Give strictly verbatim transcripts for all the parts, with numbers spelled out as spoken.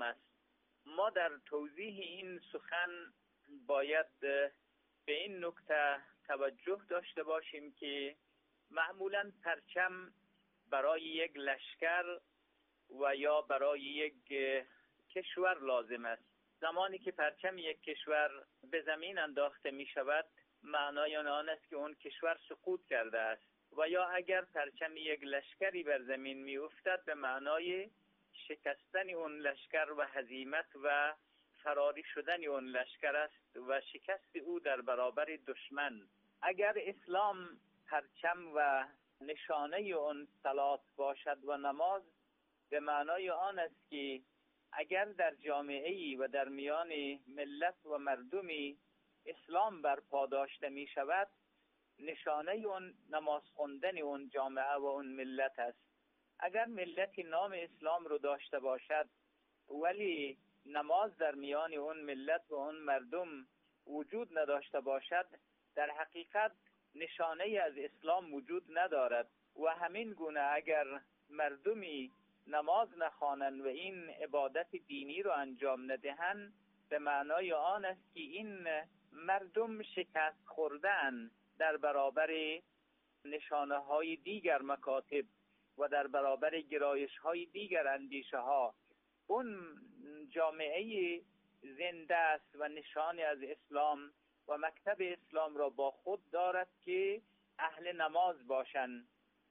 است. ما در توضیح این سخن باید به این نکته توجه داشته باشیم که معمولاً پرچم برای یک لشکر و یا برای یک کشور لازم است. زمانی که پرچم یک کشور به زمین انداخته می شود، معنای آن است که اون کشور سقوط کرده است، و یا اگر پرچم یک لشکری بر زمین می افتد به معنای شکستن اون لشکر و هزیمت و فراری شدن اون لشکر است و شکست او در برابر دشمن. اگر اسلام پرچم و نشانه اون صلات باشد و نماز، به معنای آن است که اگر در جامعه‌ای و در میان ملت و مردمی اسلام برپا داشته می شود، نشانه اون نماز خواندن اون جامعه و اون ملت است. اگر ملتی نام اسلام رو داشته باشد ولی نماز در میان اون ملت و اون مردم وجود نداشته باشد، در حقیقت نشانه از اسلام وجود ندارد. و همین گونه اگر مردمی نماز نخوانند و این عبادت دینی رو انجام ندهند، به معنای آن است که این مردم شکست خوردن در برابر نشانه های دیگر مکاتب و در برابر گرایش های دیگر اندیشه ها. اون جامعه زنده است و نشانی از اسلام و مکتب اسلام را با خود دارد که اهل نماز باشند.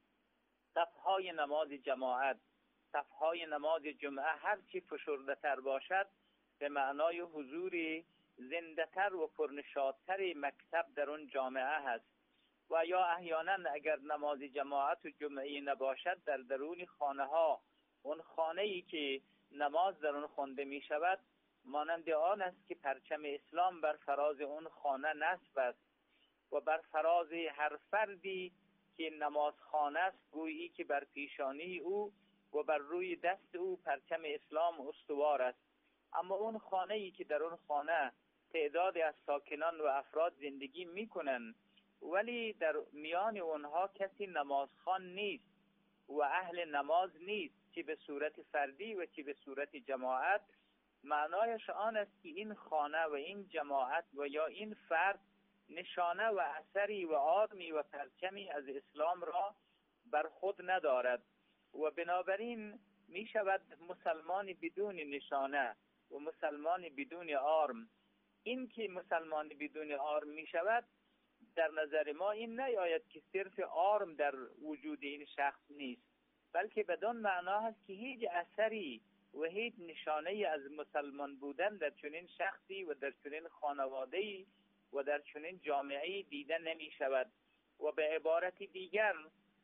صفهای نماز جماعت، صفهای نماز جمعه هرچی فشرده تر باشد، به معنای حضور زنده تر و پرنشاط‌تر مکتب در اون جامعه هست. و یا احیانا اگر نماز جماعت و جمعه نباشد، در درون خانه ها، اون خانه ای که نماز در اون خوانده می شود، مانند آن است که پرچم اسلام بر فراز اون خانه نصب است و بر فراز هر فردی که نماز خانه است، گویی که بر پیشانی او و بر روی دست او پرچم اسلام استوار است. اما اون خانه ای که در اون خانه تعدادی از ساکنان و افراد زندگی می کنند ولی در میان اونها کسی نمازخوان نیست و اهل نماز نیست، چه به صورت فردی و چه به صورت جماعت، معنایش آن است که این خانه و این جماعت و یا این فرد نشانه و اثری و آرمی و پرچمی از اسلام را بر خود ندارد و بنابراین می شود مسلمان بدون نشانه و مسلمان بدون آرم. این که مسلمان بدون آرم می شود، در نظر ما این نیاید که صرف آرم در وجود این شخص نیست، بلکه بدون معنا هست که هیچ اثری و هیچ نشانه از مسلمان بودن در چنین شخصی و در چنین خانواده‌ای و در چنین جامعه‌ای دیده نمی شود. و به عبارت دیگر،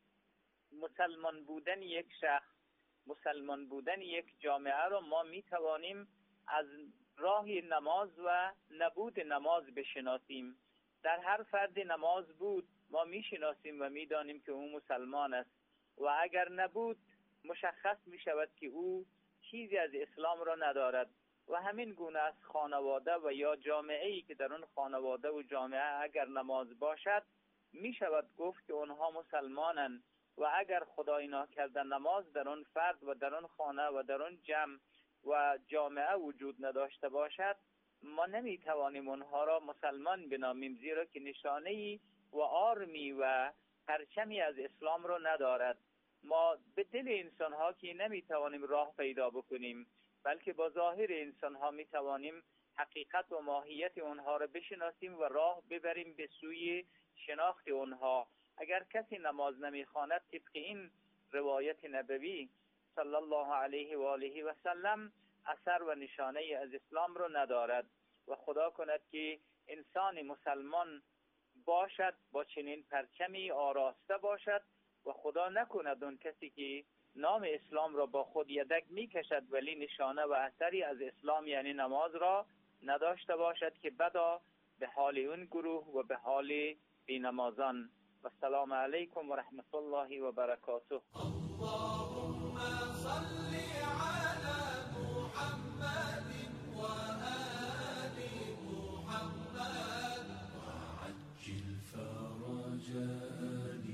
مسلمان بودن یک شخص، مسلمان بودن یک جامعه را ما می توانیم از راه نماز و نبود نماز بشناسیم. در هر فرد نماز بود ما می شناسیم و می دانیم که او مسلمان است، و اگر نبود مشخص می شود که او چیزی از اسلام را ندارد. و همین گونه از خانواده و یا جامعه‌ای که در اون خانواده و جامعه اگر نماز باشد، می شود گفت که اونها مسلمانند. و اگر خدای ناکرده نماز در اون فرد و در اون خانه و در اون جمع و جامعه وجود نداشته باشد، ما نمی توانیم اونها را مسلمان بنامیم، زیرا که نشانه‌ای و آرمی و پرچمی از اسلام را ندارد. ما به دل انسان ها که نمی توانیم راه پیدا بکنیم، بلکه با ظاهر انسان ها می توانیم حقیقت و ماهیت اونها را بشناسیم و راه ببریم به سوی شناخت اونها. اگر کسی نماز نمی خواند، طبق این روایت نبوی صلی الله علیه و آله و سلم، اثر و نشانه از اسلام را ندارد. و خدا کند که انسان مسلمان باشد، با چنین پرچمی آراسته باشد، و خدا نکند اون کسی که نام اسلام را با خود یدک می کشد ولی نشانه و اثری از اسلام یعنی نماز را نداشته باشد، که بدا به حال اون گروه و به حال بینمازان. و السلام علیکم و رحمت الله و برکاته. اللهم صل على محمد و آل محمد وعجل فرج آل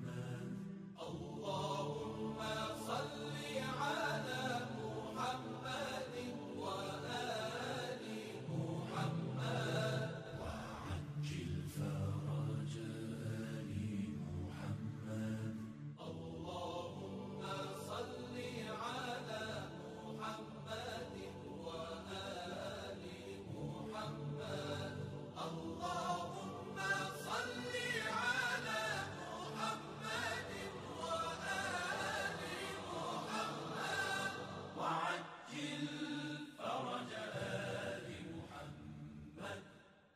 محمد. اللهم صل على محمد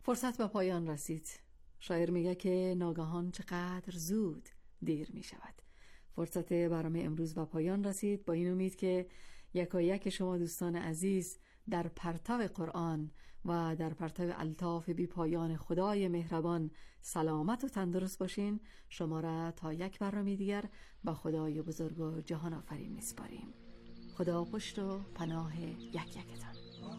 فرصت به پایان رسید. شاعر میگه که ناگهان چقدر زود دیر می شود. فرصت برنامه امروز به پایان رسید، با این امید که یکایک شما دوستان عزیز در پرتو قرآن و در پرتو الطاف بی پایان خدای مهربان سلامت و تندرست باشین. شما را تا یک برنامه دیگر با خدای بزرگ و جهان آفرین میسپاریم. خدا پشت و پناه یک یکتان.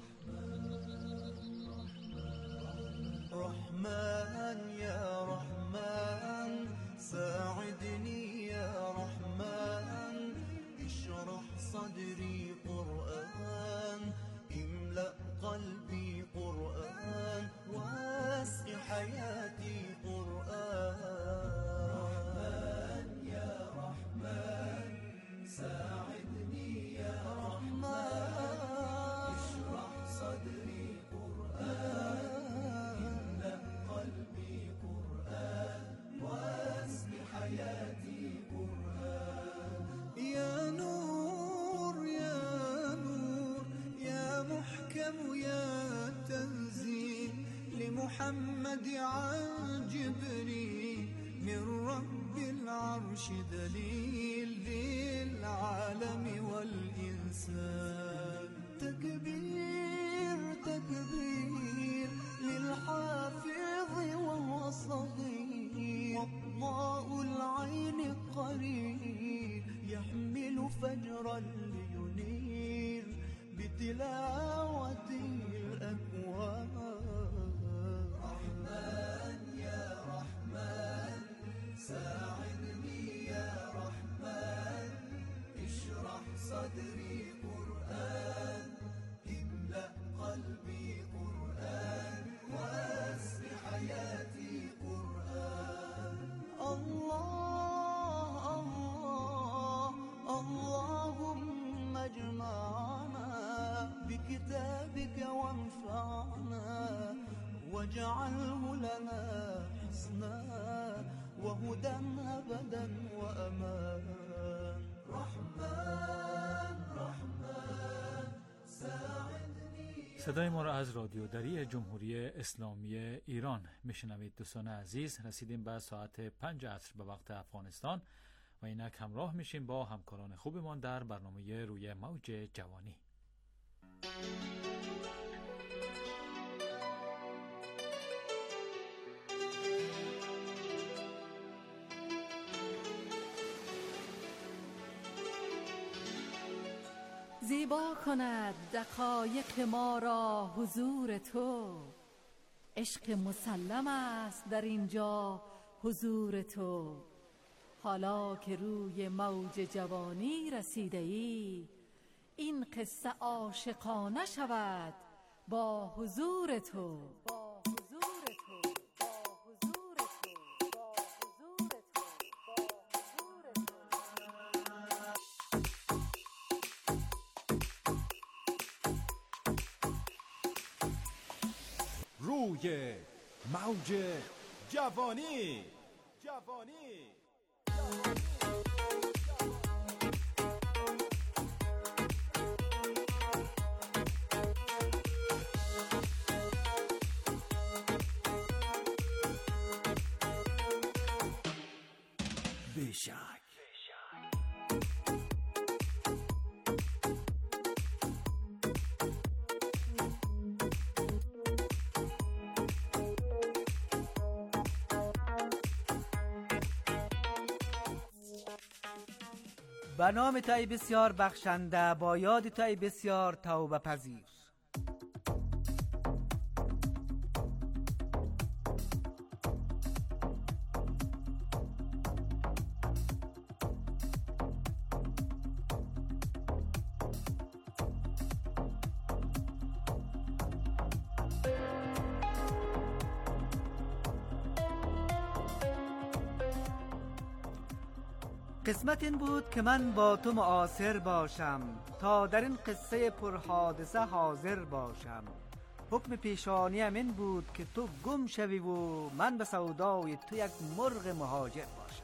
رحمن یا رحمن ساعدني يا رحمن اشرح صدري قرآن املأ قلبي قرآن واسق حياتي قرآن رحمن يا رحمن ساعدني يا رحمن اشرح صدري قرآن حياتي قرآن يا نور يا نور يا محكم يا تنزيل لمحمد عن جبريل من رب العرش دليل للعالم والإنسان تكبير تكبير للحافظ وهو صغير وضاء العين قريب يحمل فجرا لينير بتلاوته الأكوان رحمن يا رحمن ساعدني يا رحمن اشرح صدري قرآن املأ قلبي قرآن واسق حياتي قرآن الله الله اللهم اجمعنا بكتابك وانفعنا واجعله لنا حسنا وهدى أبدا وأمان رحمن رحمن ساعدني. صدای ما را از رادیو دری جمهوری اسلامی ایران میشنوید. دوستان عزیز، رسیدیم به ساعت پنج عصر به وقت افغانستان و اینک همراه میشیم با همکاران خوبمان در برنامه روی موج جوانی. زیبا کند دقایق ما را حضور تو، عشق مسلم است در اینجا حضور تو. حالا که روی موج جوانی رسیده ای، این قصه عاشقانه شود با حضور تو. روی موج جوانی جوانی بیشک به نام توی بسیار بخشنده، با یاد توی بسیار توبه پذیر. قسمت این بود که من با تو معاصر باشم، تا در این قصه پرحادثه حاضر باشم. حکم پیشانیم این بود که تو گم شوی و من به سودای تو یک مرغ مهاجر باشم.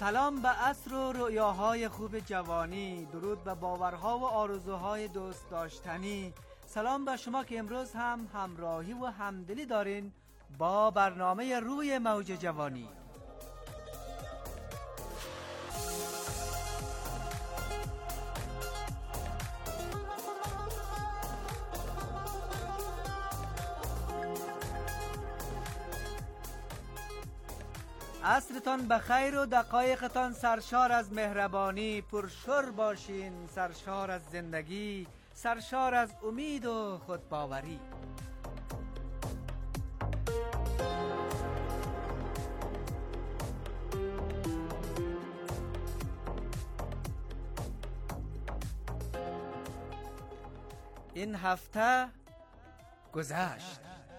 سلام به عصر و رؤیاهای خوب جوانی، درود به باورها و آرزوهای دوست داشتنی. سلام به شما که امروز هم همراهی و همدلی دارین با برنامه روی موج جوانی. عصرتان بخیر و دقایقتان سرشار از مهربانی، پرشور باشین، سرشار از زندگی، سرشار از امید و خودباوری. این هفته گذشت.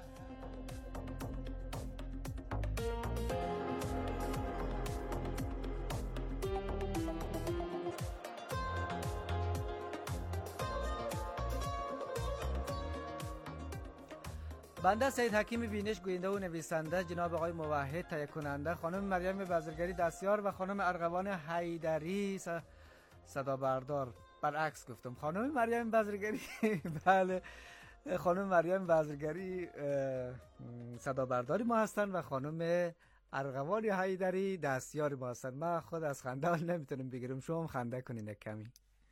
بنده سید حکیم بینش، گوینده و نویسنده، جناب آقای موحد تهیه کننده، خانم مریم بازرگری دستیار و خانم ارغوان حیدری صدا بردار. برعکس گفتم، خانم مریم بازرگری بله، خانم مریم بازرگری صدا برداری ما هستن و خانم ارغوان حیدری دستیار ما هستن. من خود از خنده حال نمیتونم بگیرم، شما خنده کنین یک کمی.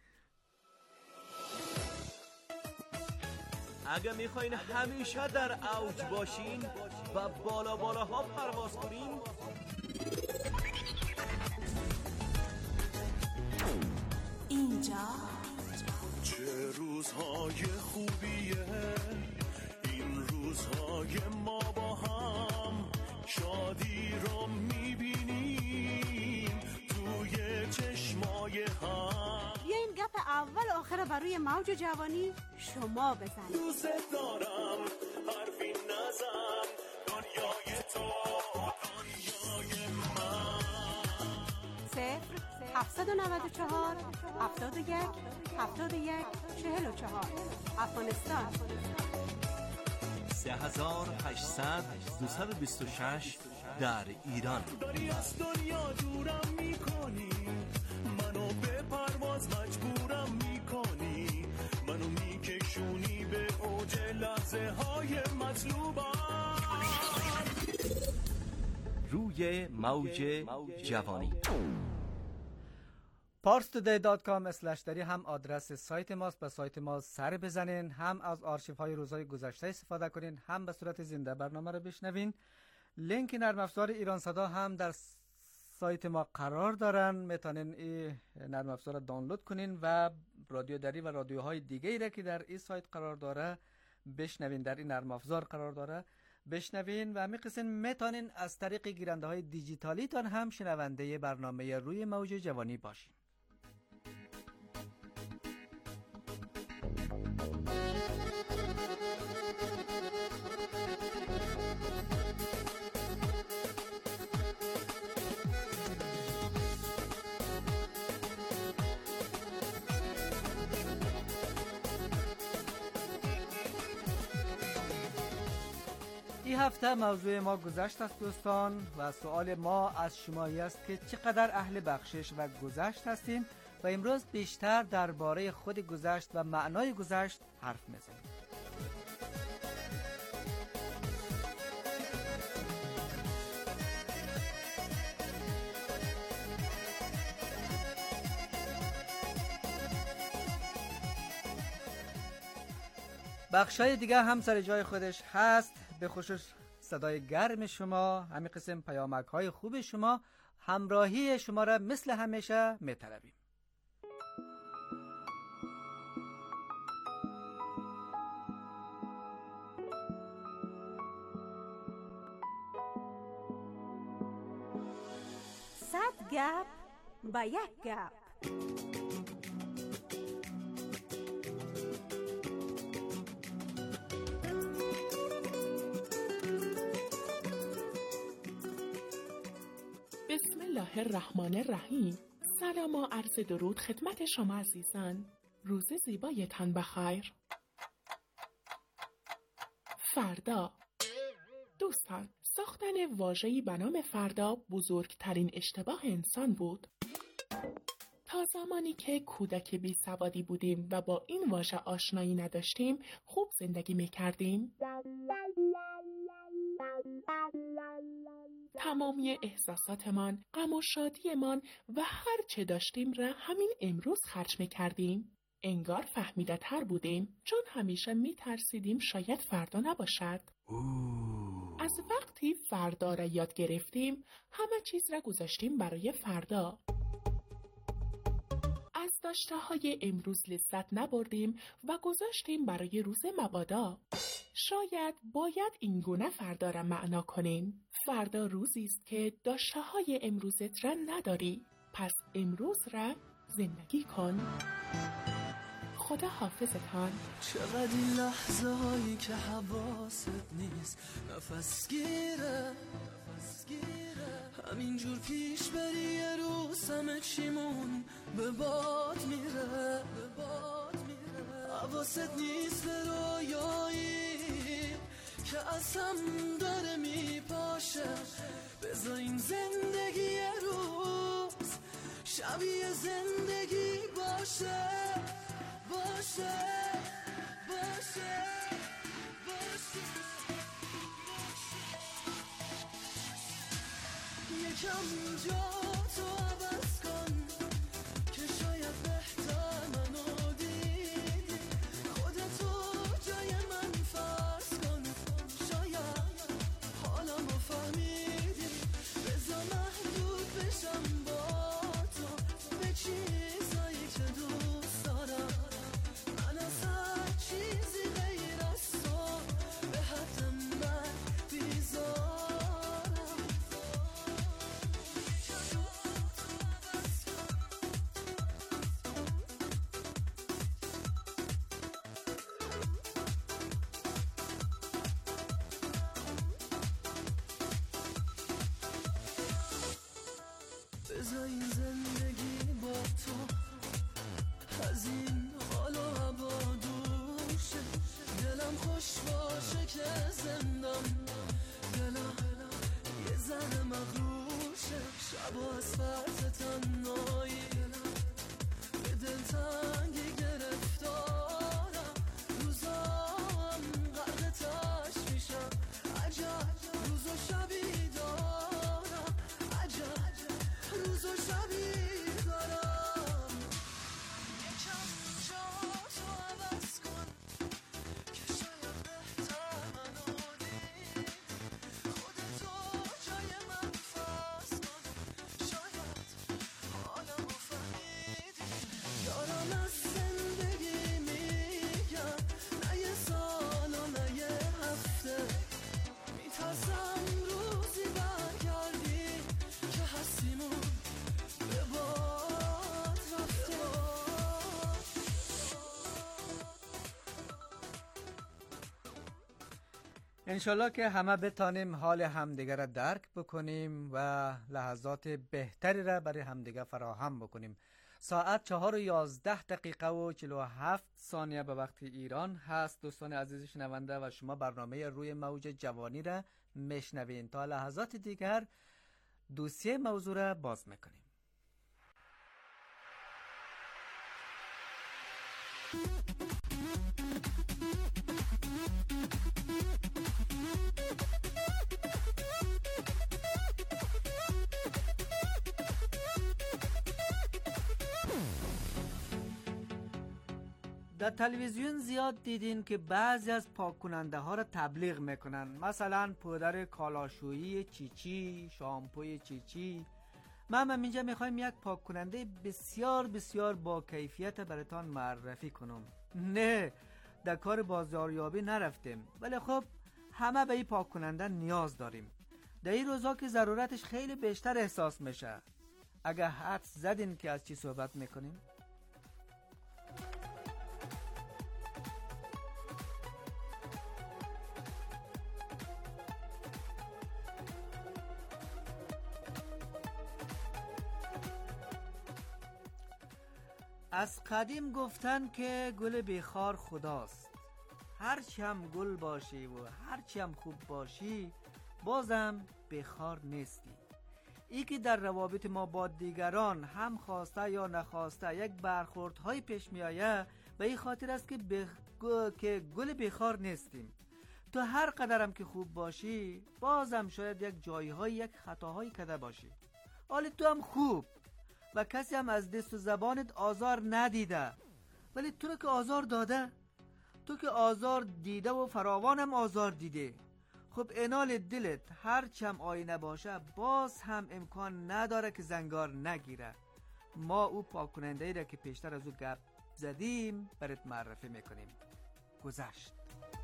اگه میخواین همیشه در اوج باشین و بالا بالا ها پرواز کنین، اینجا چه روزهای خوبیه این روزهای ما با هم، شادی رو میبینیم توی چشمای هم. بیاین گپ اول آخر برای موج جوانی شما بزنید. دوست دارم حرفی نزن، دنیای تو دنیای من. صفر هفتصد و نود و چهار هفتاد و یک هفتاد و یک چهل و چهار افغانستان. سه هزار و هشتصد دویست و بیست و شش در ایران. داری از دنیا دورم میکنی، منو به پرواز مجبورم میکنی، منو میکشونی به اوج لحظه های مطلوبم. روی موج جوانی. پارس تودی دات کام اسلش دری هم آدرس سایت ماست. به سایت ما سر بزنین، هم از آرشیف های روزهای گذشته استفاده کنین، هم به صورت زنده برنامه رو بشنوین. لینک نرم افزار ایران صدا هم در سایت ما قرار دارن، میتونین این نرم افزار رو دانلود کنین و رادیو دری و رادیوهای دیگه ای را که در این سایت قرار داره بشنوین، در این نرم افزار قرار داره بشنوین. و همین قسم میتونین از طریق گیرنده های دیجیتالی تان هم شنونده برنامه روی موج جوانی باشین. این هفته موضوع ما گذشت است دوستان، و سوال ما از شمایی است که چقدر اهل بخشش و گذشت هستین و امروز بیشتر درباره خود گذشت و معنای گذشت حرف میزنیم. بخشای دیگه هم سر جای خودش هست، به خصوص صدای گرم شما، همین قسم پیامک های خوب شما، همراهی شما را مثل همیشه میطلبیم. صد گپ با یک گپ. بسم الله الرحمن الرحیم. سلام و عرض درود خدمت شما عزیزان. روز زیبایتان بخیر. فردا دوستان، ساختن واژه‌ای به نام فردا بزرگترین اشتباه انسان بود. تا زمانی که کودک بی سوادی بودیم و با این واژه آشنایی نداشتیم، خوب زندگی می‌کردیم. تمامی احساساتمان، غم و شادیمان و هر چه داشتیم را همین امروز خرج می‌کردیم. انگار فهمیده تر بودیم، چون همیشه می‌ترسیدیم شاید فردا نباشد. از وقتی فردا را یاد گرفتیم، همه چیز را گذاشتیم برای فردا. از داشته های امروز لذت نبردیم و گذاشتیم برای روز مبادا. شاید باید این گونه فردا را معنا کنیم. فردا روزی است که داشته های امروزت را نداری، پس امروز را زندگی کن. خدا حافظتان. چقدر این لحظه هایی که حواست نیست، نفس گیره نفس گیره همینجور پیش بری، یه روز همه چیمون به باد میره به باد میره. حواست نیست به رویایی که از هم داره میپاشه، بذاریم زندگی یه روز شبیه زندگی باشه باشه باشه باشه. یکم جا تو عوض کن که شاید بهتر منو دیدی، خودتو جای من فرض کن، شاید حالمو فهمیدی، بذار محدود بشم با تو به چیزایی که دوست دارم. من از هر چیزی غیر از تو به حد من بیزارم. بذار این زندگی با تو از این حال و هوا دور شه، دلم خوش باشه که زندم، دلم یه ذره مغرور شه، شبا از فرط تنهایی به دلتنگی گرفتارم، روزام غرق تاش میشم، عجب روز و شبی دارم، عجب روز و شبی دارم. یکم جا تو عوض کن که شاید بهتر منو دیدی، خودتو جای من فرض کن، شاید حالمو فهمیدی. دارم از زندگی میگم، نه یه سال و نه یه هفته، میترسم روزی برگردی که هستیمون به باد رفته. انشالله که همه بتانیم حال همدیگر را درک بکنیم و لحظات بهتری را برای همدیگر فراهم بکنیم. ساعت چهار و یازده دقیقه و چهل و هفت ثانیه به وقت ایران هست. دوستان عزیز شنونده و شما برنامه روی موج جوانی را میشنوین. تا لحظات دیگر دوسیه موضوع را باز میکنیم. در تلویزیون زیاد دیدین که بعضی از پاک کننده ها را تبلیغ میکنن، مثلا پودر کالاشویی چیچی، شامپوی چیچی. ما هم اینجا میخوایم یک پاک کننده بسیار بسیار با کیفیت براتان معرفی کنم. نه، در کار بازاریابی نرفتیم، ولی خب همه به این پاک کننده نیاز داریم. در این روزا که ضرورتش خیلی بیشتر احساس میشه. اگه حدس زدین که از چی صحبت میکنیم؟ از قدیم گفتن که گل بیخار خداست. هرچی هم گل باشی و هرچی هم خوب باشی، بازم بخار نیستی. ای که در روابط ما با دیگران هم خواسته یا نخواسته یک برخوردهای پیش می آید و این خاطر است که, بخ... که گل بخار نیستیم. تو هر قدرم که خوب باشی بازم شاید یک جایهای یک خطاهایی کرده باشی. حال تو هم خوب و کسی هم از دست و زبانت آزار ندیده، ولی تو رو که آزار داده، تو که آزار دیده و فراوانم آزار دیده. خب انال دلت هر چم آینه باشه باز هم امکان نداره که زنگار نگیره. ما او پاک کننده ای را که پیشتر از او گپ زدیم برات معرفی میکنیم. گذشت.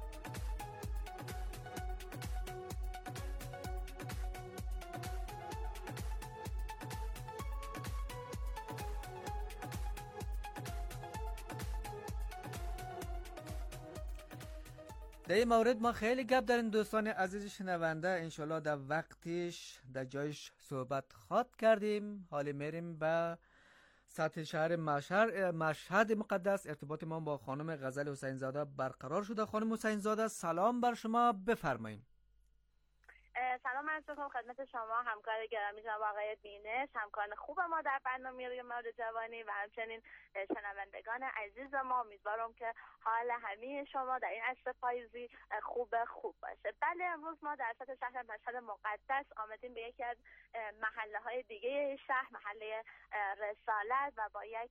در این مورد ما خیلی گپ داریم دوستان عزیز شنونده، انشالله در وقتش در جایش صحبت خواد کردیم. حالا میریم به سطح شهر مشهد مشهد مقدس. ارتباط ما با خانم غزل حسین زاده برقرار شده. خانم حسین زاده سلام بر شما، بفرمایید. سلام عرض می‌کنم خدمت شما همکار گرامی جناب آقای بینش، همکاران خوب ما در برنامه روی موج جوانی و همچنین شنوندگان عزیز ما. امیدوارم که حال همه شما در این عصر پاییزی خوب خوب باشه. بله، امروز ما در سطح شهر مشهد مقدس آمدیم به یکی از محله‌های دیگه شهر، محله رسالت، و با یک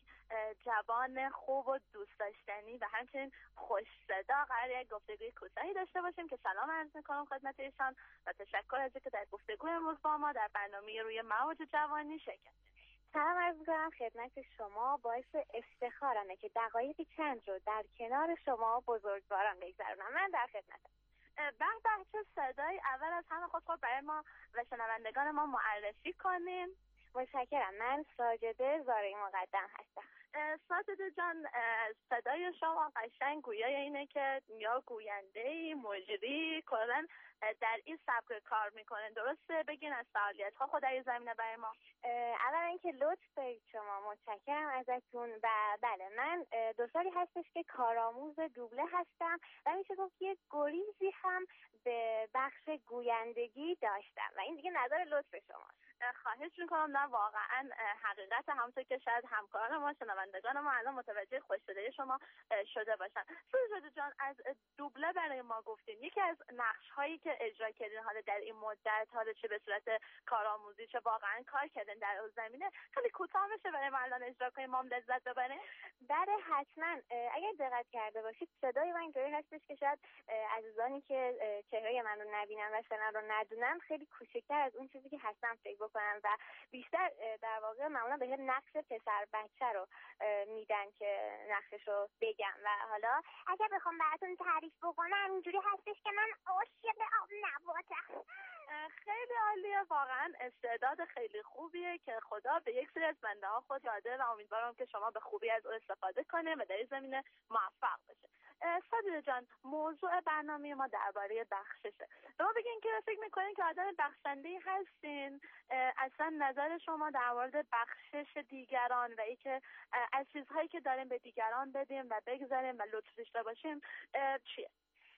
جوان خوب و دوست داشتنی و همچنین خوش صدا قرار یک گفتگوی کوتاهی داشته باشیم که سلام عرض می‌کنم خدمت ایشان و تشکر از اینکه در گفتگوی امروز با ما در برنامه روی موج جوانی شرکت. سلام عرض می‌کنم خدمت شما. باعث افتخارمه که دقایقی چند رو در کنار شما بزرگواران بگذرونم. من در خدمتم. بعد بچه صدای اول از همه خود خود برای ما و شنوندگان ما معرفی کنیم. متشکرم. من ساجده زارعی مقدم هستم. ساجده جان، صدای شما قشنگ گویای اینه که یا گوینده‌ای، مجری، کلاً در این سبک کار میکنن. درسته؟ بگین از فعالیت ها خود در این زمینه برای ما. اولا اینکه لطف دارید شما، متشکرم ازتون. و بله، من دو سالی هستش که کارآموز دوبله هستم و میشه گفت یه گریزی هم به بخش گویندگی داشتم و این دیگه نظر لطف شماست. خواهش میکنم. نه واقعا حقیقت همونطور که شاید همکاران ما، شنوندگان ما الان متوجه خوش‌صدایی شما شده باشن. سوزاده جان، از دوبله برای ما گفتین. یکی از نقش هایی که اجرا کردین حالا در این مدت، حالا چه به صورت کارآموزی چه واقعا کار کردین در اون زمینه، خیلی کوتاه میشه برای ما الان اجرا کنیم ما هم لذت ببریم؟ بله حتما. اگر دقت کرده باشید صدای من اینطوری هستش که شاید عزیزانی که چهره من رو نبینن و سنم رو ندونن خیلی کوچکتر از اون چیزی که هستم فکر بکنن و بیشتر در واقع معمولا به نقش پسر بچه رو میدن که نقشش رو بگم. و حالا اگر بخوام براتون تعریف بکنم اینجوری هستش که من عاشق آب نباتم. خیلی عالیه، واقعا استعداد خیلی خوبیه که خدا به یک سری از بنده ها خود داده و امیدوارم که شما به خوبی از اون استفاده کنه و در این زمینه موفق بشه. ساجده جان، موضوع برنامه ما درباره بخششه. به ما بگین که فکر میکنین که آدم بخشنده‌ای هستین؟ اصلا نظر شما در مورد بخشش دیگران و اینکه از چیزهایی که داریم به دیگران بدیم و بگذاریم و لطف داشته باشیم چیه؟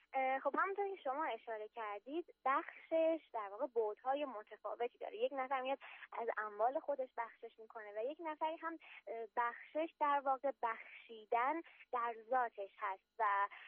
خب همونطور که شما اشاره کردید بخشش در واقع بعدهای متفاوتی داره. یک نفر میاد از اموال خودش بخشش میکنه و یک نفری هم بخشش در واقع بخشیدن در ذاتش هست. و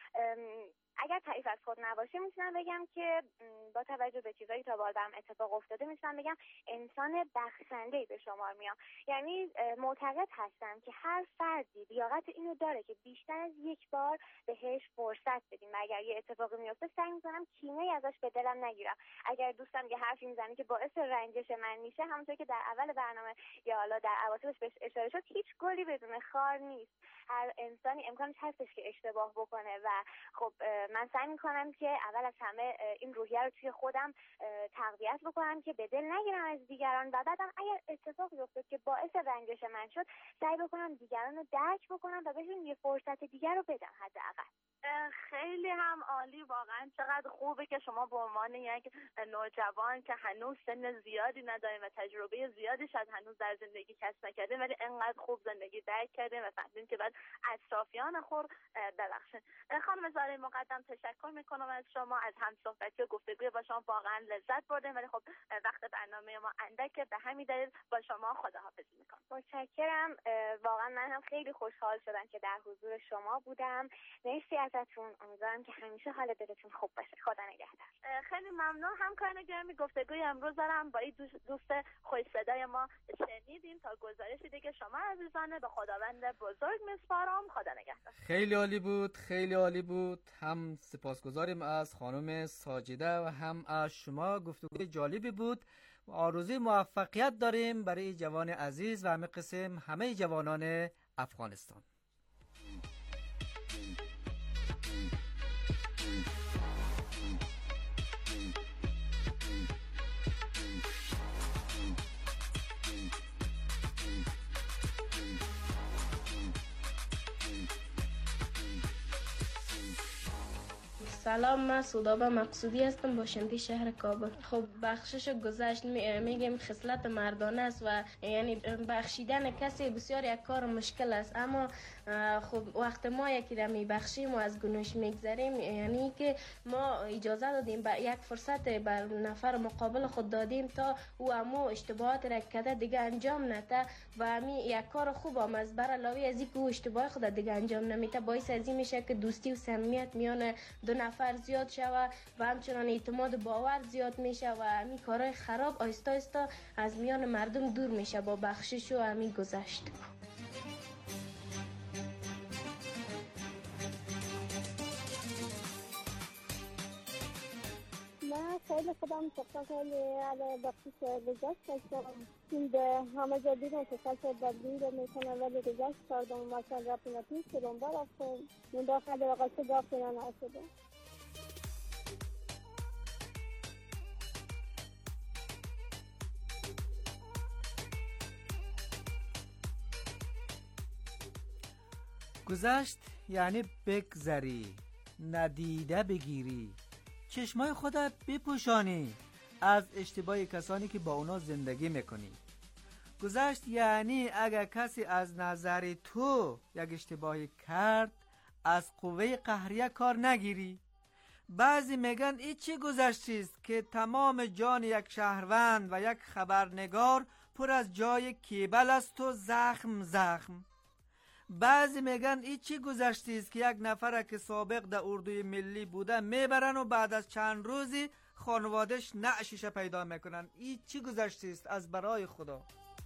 اگر تعریف از خود نباشه میتونم بگم که با توجه به چیزایی تا بالا برام اتفاق افتاده میتونم بگم انسان بخشنده‌ای به شمار میام. یعنی معتقد هستم که هر فردی لیاقت اینو داره که بیشتر از یک بار بهش فرصت بدیم و اگر یه اتفاقی میفته سعی میکنم کینه‌ای ازش به دلم نگیرم. اگر دوستم یه حرفی میزنه که باعث رنجش من میشه، همونطور که در اول برنامه یا حالا در اواسطش بهش اشاره شد، هیچ گلی بدون خار نیست. هر انسانی امکانش هستش که اشتباه بکنه و خب من سعی میکنم که اول از همه این روحیه رو توی خودم تقویت بکنم که به دل نگیرم از دیگران و بعدم اگر اتفاقی افتاد که باعث رنجش من شد سعی بکنم دیگران رو درک بکنم و بهشون یه فرصت دیگر رو بدم حداقل. خیلی هم عالی. واقعا چقدر خوبه که شما به عنوان یک نوجوان که هنوز سن زیادی ندارین و تجربه زیادی شاید هنوز در زندگی کسب نکردین، ولی انقدر خوب زندگی درک کردین و فهمیدین که بعد اطرافیان خود ببخشین. خانم زهره مقدم تشکر میکنم از شما، از همصحبتی و گفتگوی با شما واقعا لذت بردیم، ولی خب وقت برنامه ما اندکه، به همین دلیل با شما خداحافظی میکنم. متشکرم. واقعا من هم خیلی خوشحال شدم که در حضور شما بودم. مرسی ازتون. امیدوارم که همیشه حال دلتون خوب باشه. خدا نگهدار. خیلی ممنون. همکاران گرامی، گفتگوی امروز دارم با این دوست خوش صدای ما شنیدیم. تا گزارشی دیگه شما عزیزانه به خداوند بزرگ میسپارم. خدا نگهدار. خیلی عالی بود، خیلی عالی بود. هم سپاسگزاریم از خانم ساجده و هم از شما. گفتگوی جالبی بود. آرزوی موفقیت داریم برای جوان عزیز و همه قسم همه جوانان افغانستان. سلام، من سودابه مقصودی هستم، باشنده شهر کابل. خب بخشش گذشت میگیم خصلت مردانه است و یعنی بخشیدن کسی بسیار یک کار مشکل است، اما خب وقت ما یکی را میبخشیم و از گناهش میگذریم، یعنی که ما اجازه دادیم به یک فرصت بر نفر مقابل خود دادیم تا او امو اشتباهات را کرده دیگه انجام نده و همین یک کار خوب هم از بر علاوه از اینکه او اشتباه خود دیگه انجام نمیده، باعث از این میشه که دوستی و صمیمیت میان دو نفر زیاد شوه و همچنان اعتماد باور زیاد میشه و همین کارهای خراب آیسته آیسته از میان مردم دور میشه با بخشش و همین گذشت. من خیلی خودم طبقا خیلی علی بخشش گذشت داشتم. به همه جا دیدم که کسی بدبین رو میکنه ولی گذشت کردم و مثلا رفت نتیش که دنبال رفتم من داخل وقتی داخل نشده. گذشت یعنی بگذری، ندیده بگیری، چشمای خودت بپوشانی از اشتباه کسانی که با اونا زندگی میکنی. گذشت یعنی اگر کسی از نظر تو یک اشتباهی کرد از قوه قهریه کار نگیری. بعضی میگن این چی گذشتیست که تمام جان یک شهروند و یک خبرنگار پر از جای کیبل است و زخم زخم. بعضی میگن این چی گذشتیست که یک نفر که سابق در اردوی ملی بوده میبرن و بعد از چند روزی خانوادش نعشش پیدا میکنن. این چی گذشتیست از برای خدا؟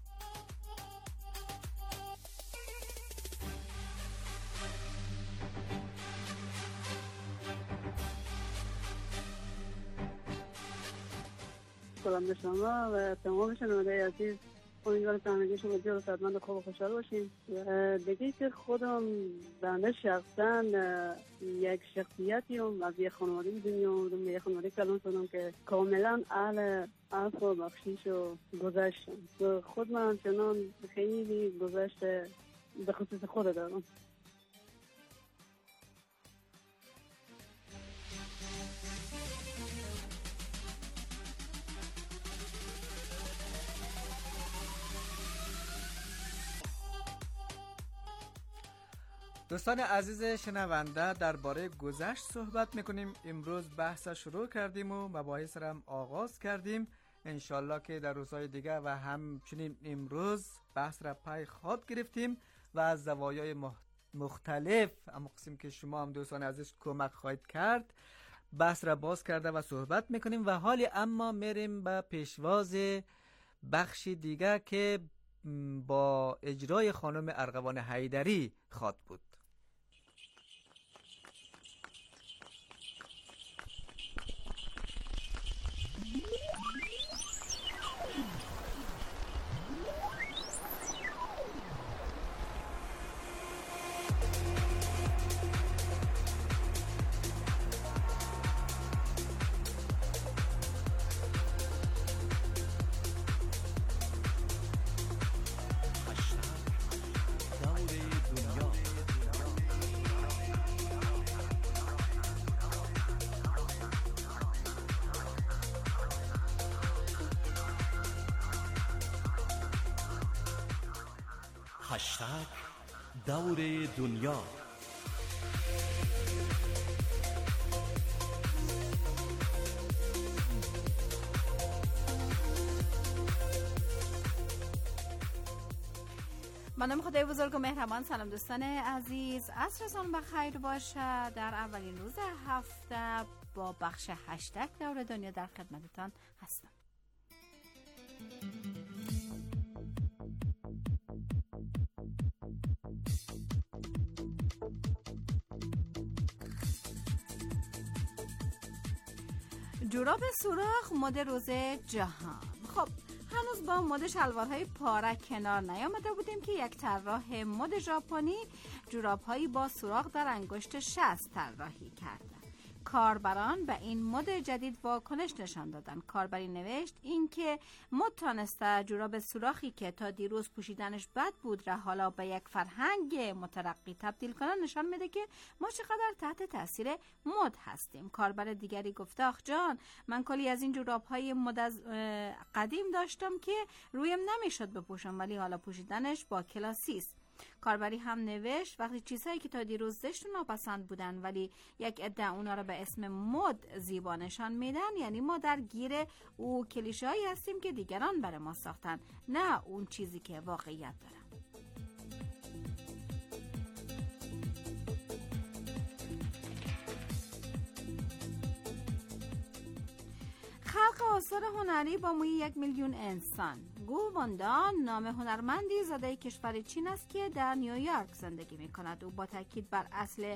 سلام به شما و تمام شنوندگان عزیز. امیدوارم که همگی شما جور و صحتمند خوب و خوشحال باشین. دیگه که خودم بنده شخصا یک شخصیتیم از یک خانواده دنیا یک خانواده کلان شدم که کاملا اهل عفو و بخشش و گذشتم. خود من همچنان خیلی گذشت به خصوص خود دارم. دوستان عزیز شنونده، درباره گذشت صحبت میکنیم. امروز بحث شروع کردیم و مباحث را هم آغاز کردیم. انشالله که در روزهای دیگه و همچنین امروز بحث را پای خود گرفتیم و از زوایای مختلف اما قسم که شما هم دوستان عزیز کمک خواهید کرد بحث را باز کرده و صحبت میکنیم. و حالی اما میریم به پیشواز بخشی دیگه که با اجرای خانم ارغوان حیدری خواد بود. هشتگ دور دنیا. با نام خدای بزرگ و مهربان. سلام دوستان عزیز، عصرتان بخیر باشه. در اولین روز هفته با بخش هشتگ دور دنیا در خدمتتان هستم. جوراب سوراخ مد روز جهان. خب هنوز با مد شلوارهای پاره کنار نیامده بودیم که یک طراح مد ژاپنی جوراب‌هایی با سوراخ در انگشت شست طراحی کرد. کاربران به این مد جدید واکنش نشان دادند. کاربری نوشت اینکه مد تانسته جوراب سوراخی که تا دیروز پوشیدنش بد بود را حالا به یک فرهنگ مترقی تبدیل کنه نشان میده که ما چقدر تحت تاثیر مد هستیم. کاربر دیگری گفته آخ جان، من کلی از این جوراب‌های مد از قدیم داشتم که رویم نمیشد بپوشم، ولی حالا پوشیدنش با کلاسی است. کاربری هم نوشت وقتی چیزهایی که تا دیروز زشت و ناپسند بودن ولی یک عده اونا رو به اسم مد زیبا نشان میدن، یعنی ما در گیر او کلیشه‌ای هستیم که دیگران برای ما ساختن، نه اون چیزی که واقعیت داره. خلق آثار هنری با موی یک میلیون انسان. گو واندان نام هنرمندی زاده کشور چین است که در نیویورک زندگی می کند. او با تاکید بر اصل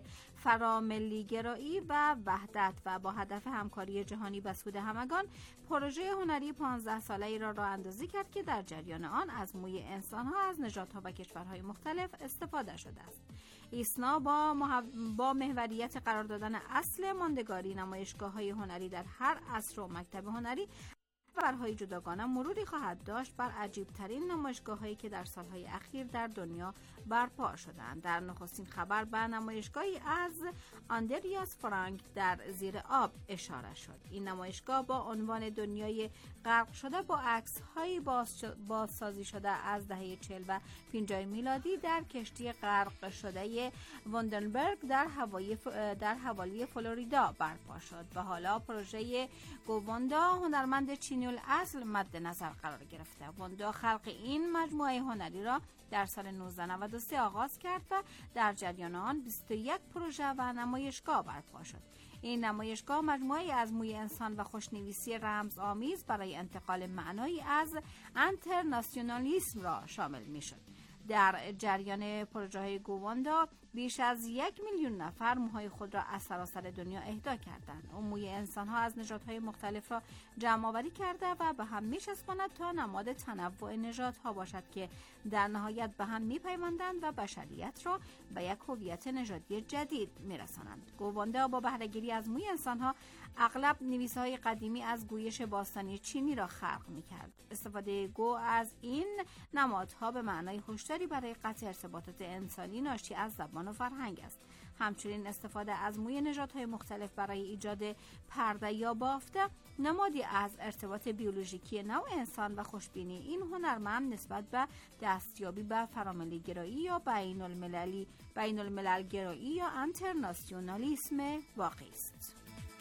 فراملی گرایی و وحدت و با هدف همکاری جهانی به سود همگان پروژه هنری پانزده ساله ای را راه اندازی کرد که در جریان آن از موی انسان‌ها از نژادها و کشورهای مختلف استفاده شده است. ایسنا با, محو... با محوریت قرار دادن اصل ماندگاری نمایشگاه‌های هنری در هر عصر و مکتب هنری خبرهای جداگانه مروری خواهد داشت بر عجیب ترین نمایشگاه‌هایی که در سالهای اخیر در دنیا برپا شدند. در نخستین خبر به نمایشگاهی از آندریاس فرانک در زیر آب اشاره شد. این نمایشگاه با عنوان دنیای غرق شده با عکس‌های بازسازی شده از دهه چهل و پنجاه میلادی در کشتی غرق شده واندنبرگ در هوایی ف... در حوالی فلوریدا برپا شد و حالا پروژه گووندا هنرمند چینی الاصل مد نظر قرار گرفته. واندا خلق این مجموعه هنری را در سال نوزده نود و سه آغاز کرد و در جریان آن بیست و یک پروژه و نمایشگاه برپا شد. این نمایشگاه مجموعه از موی انسان و خوشنویسی رمز آمیز برای انتقال معنایی از انترناسیونالیسم را شامل می شد. در جریان پروژه گووندا بیش از یک میلیون نفر موهای خود را از سراسر دنیا اهدا کردند. اون موی انسان‌ها از نژادهای مختلف را جمع آوری کرده و به هم می‌چسباند تا نماد تنوع نژادها باشد که در نهایت به هم می‌پیوندند و بشریت را به یک هویت نژادی جدید می‌رسانند. گووندا با بهره‌گیری از موی انسان‌ها اغلب نویس‌های قدیمی از گویش باستانی چینی را خلق می‌کرد. استفاده گو از این نمادها به معنای هشداری برای قطع ارتباطات انسانی ناشی از زبان و فرهنگ است. همچنین استفاده از موی نژادهای مختلف برای ایجاد پرده یا بافته نمادی از ارتباط بیولوژیکی نوع انسان و خوشبینی این هنرمند نسبت به دستیابی به فراملی گرایی یا بین المللی بین الملل گرایی یا انترناسیونالیسم واقعی است.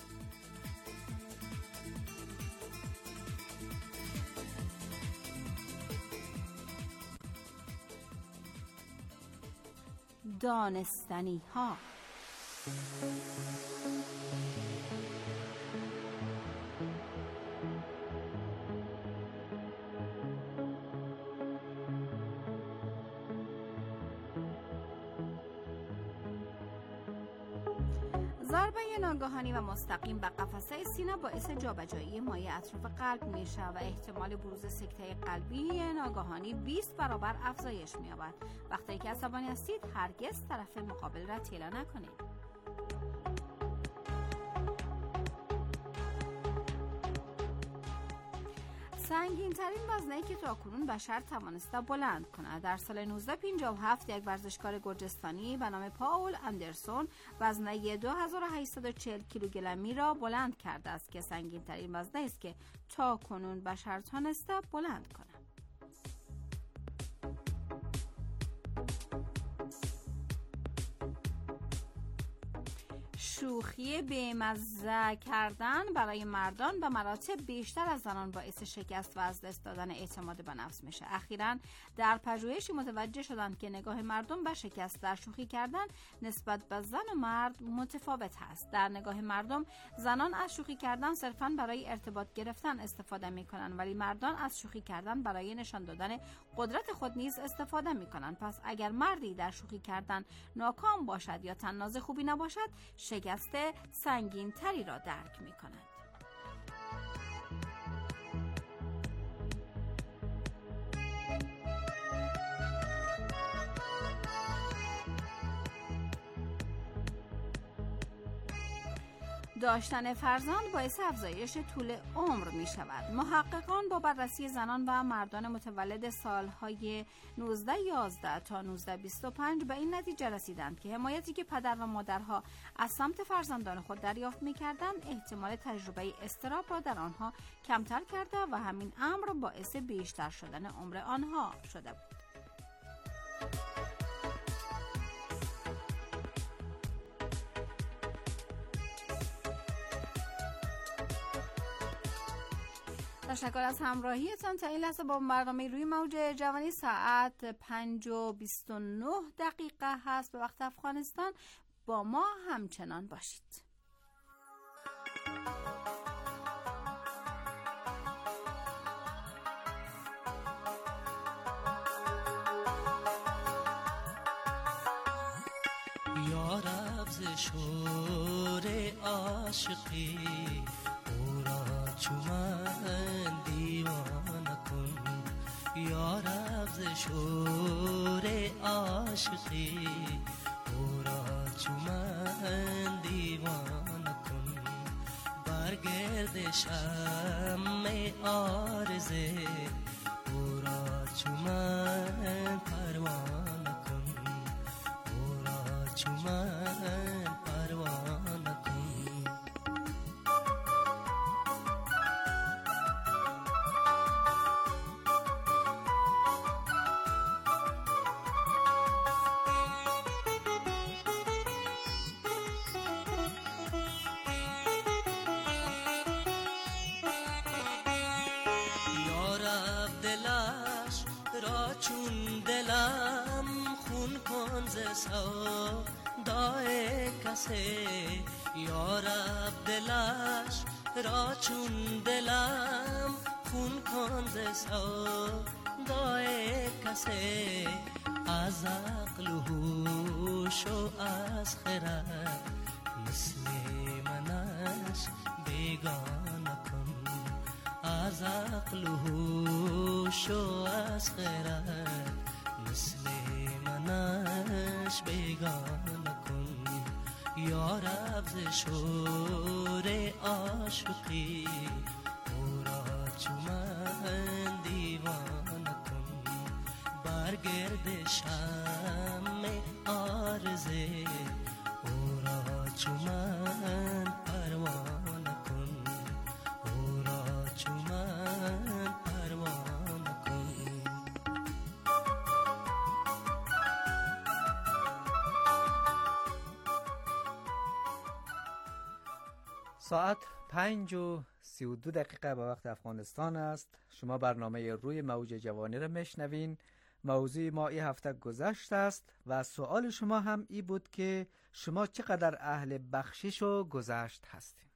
دانستنی ها. ضربه ناگهانی و مستقیم به قفسه سینه باعث جابجایی مایع اطراف قلب میشه و احتمال بروز سکته قلبی ناگهانی بیست برابر افزایش می‌یابد. وقتی که عصبانی هستید هرگز طرف مقابل را طیله نکنید. سنگین ترین وزنه‌ای که تاکنون بشر توانسته بلند کند. در سال نوزده پنجاه و هفت یک ورزشکار گرجستانی به نام پاول اندرسون وزنه دو هزار و هشتصد و چهل کیلوگرمی را بلند کرده است که سنگین ترین وزنه است که تاکنون بشر توانسته بلند کند. شوخی بی‌مزه کردن برای مردان به مراتب بیشتر از زنان باعث شکست و از دست دادن اعتماد به نفس میشه. اخیراً در پژوهشی متوجه شدند که نگاه مردم به شکست در شوخی کردن نسبت به زن و مرد متفاوت هست. در نگاه مردم زنان از شوخی کردن صرفاً برای ارتباط گرفتن استفاده میکنن، ولی مردان از شوخی کردن برای نشان دادن قدرت خود نیز استفاده میکنن. پس اگر مردی در شوخی کردن ناکام باشد یا طناز خوبی نباشد، شکست سنگین تری را درک می کند. داشتن فرزند باعث افزایش طول عمر می شود. محققان با بررسی زنان و مردان متولد سالهای نوزده یازده تا نوزده بیست و پنج به این نتیجه رسیدند که حمایتی که پدر و مادرها از سمت فرزندان خود دریافت می کردند احتمال تجربه اضطراب را در آنها کمتر کرده و همین امر باعث بیشتر شدن عمر آنها شده بود. تشکر از همراهیتان. تا این لحظه با برنامه روی موج جوانی ساعت پنج و بیست و نه دقیقه هست به وقت افغانستان. با ما همچنان باشید. یارب ز شور عاشقی چو من دیوانه کن، یارب ز شور عاشقی او را چو من دیوانه کن. برگرد شمع عارضه او را چو من پروانه کن، او را چو من پروانه کن. چون دلم خون کن ز سودای کسی، یارب دلش را چون دلم خون کن ز سودای کسی. از عقل و هوش و از خرد مثل منش بیگانه کن. از عقل و هوش و از خرد مثل منش بیگانه کن. یارب ز شور عاشقی او را چو من دیوانه کن. برگرد شمع عارضه او را چو من پروانه کن، او را چو من پروانه کن. ساعت پنج و سی و دو دقیقه به وقت افغانستان است. شما برنامه روی موج جوانی را میشنوین. موضوع ما این هفته گذشت است و سوال شما هم ای بود که شما چقدر اهل بخشش و گذشت هستید.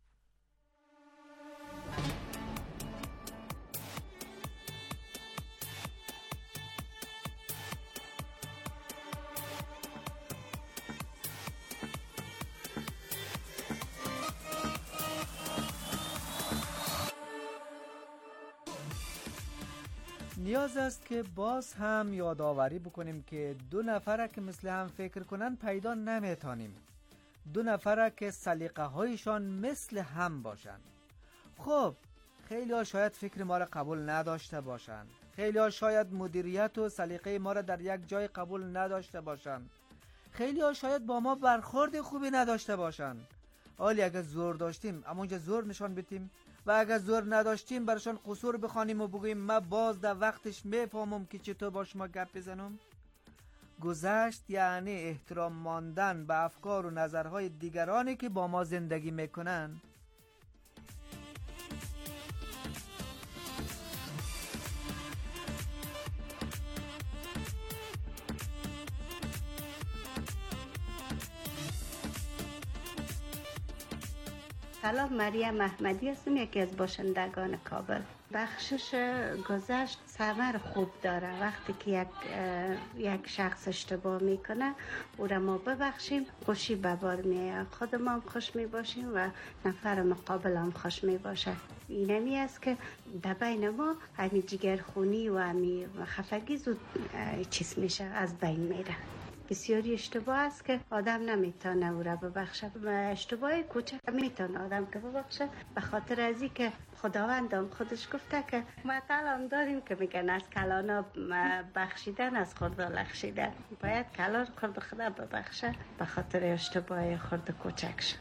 نیاز است که باز هم یادآوری بکنیم که دو نفره که مثل هم فکر کنن پیدا نمیتانیم. دو نفره که سلیقه هایشان مثل هم باشن. خب خیلی ها شاید فکر ما را قبول نداشته باشن، خیلی ها شاید مدیریت و سلیقه ما را در یک جای قبول نداشته باشن، خیلی ها شاید با ما برخورد خوبی نداشته باشن. ولی اگه زور داشتیم امونجا زور نشان بدیم و اگر زور نداشتیم برشان قصور بخوانیم و بگوییم من باز در وقتش میفهمم که چطور با شما گپ بزنم. گذشت یعنی احترام ماندن به افکار و نظرهای دیگرانی که با ما زندگی میکنن. سلام، مریم احمدی هستم، یکی از باشندگان کابل. بخشش گذشت ثمر خوب داره. وقتی که یک یک شخص اشتباه میکنه او را ما ببخشیم، خوشی به بار میاد، خود ما هم خوش میباشیم و نفر مقابل هم خوش میباشه. اینمی است که در بین ما همین جگرخونی و همین خفگی زود چیز میشه، از بین میره. بسیاری اشتباه است که آدم نمیتونه او را ببخشه. اشتباه کوچک میتونه آدم که ببخشه، به خاطر ازی که خداوند هم خودش گفته که مثل هم داریم که میگن از کلانا بخشیدن از خردا لغشیدن. باید کلان خرد خدا ببخشه به خاطر اشتباه خرد کوچکش.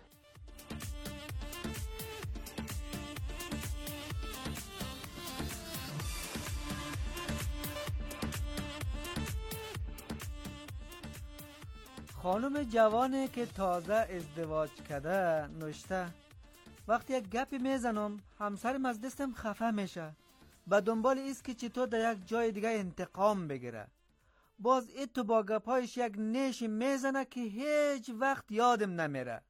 خانم جوانی که تازه ازدواج کرده نوشته وقتی یک گپی میزنم همسرم از دستم خفه میشه، به دنبال ایست که چطور در یک جای دیگه انتقام بگیره. باز ایتو با گپایش یک نیشی میزنه که هیچ وقت یادم نمیره.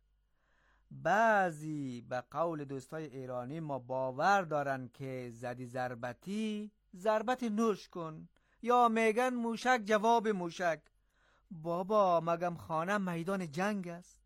بعضی به قول دوستای ایرانی ما باور دارن که زدی ضربتی ضربت نوش کن، یا میگن موشک جواب موشک. بابا مگم خانه میدان جنگ است؟